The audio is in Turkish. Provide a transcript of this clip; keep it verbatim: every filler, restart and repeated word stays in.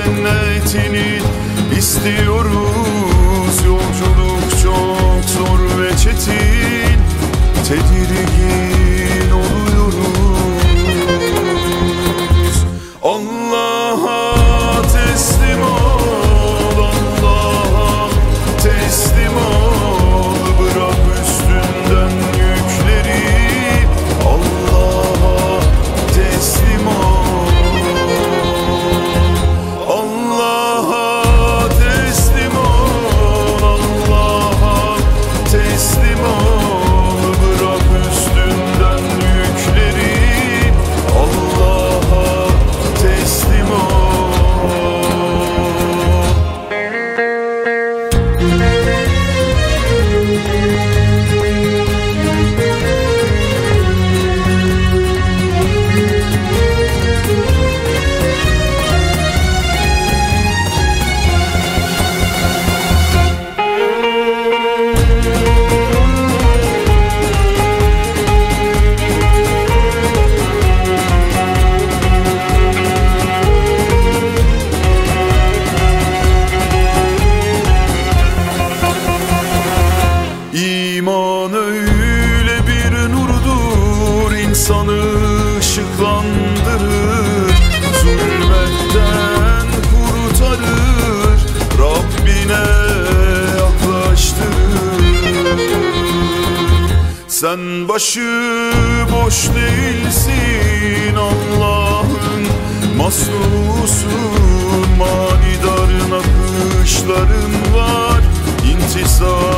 cennetini istiyoruz. Yolculuk çok zor ve çetin, tedirgin oluyoruz. Allah'a teslim ol, Allah'a teslim ol. Bırak üstünden yükleri, Allah'a teslim ol. Allah'a teslim ol, Allah'a teslim ol. Bırak üstünden yükleri, Allah'a teslim ol. İman öyle bir nurdur, insanı ışıklandırır, zulmetten kurtarır, Rabbine yaklaştırır. Sen başı boş değilsin, Allah'ın masnusun. Manidar nakışların var, intisar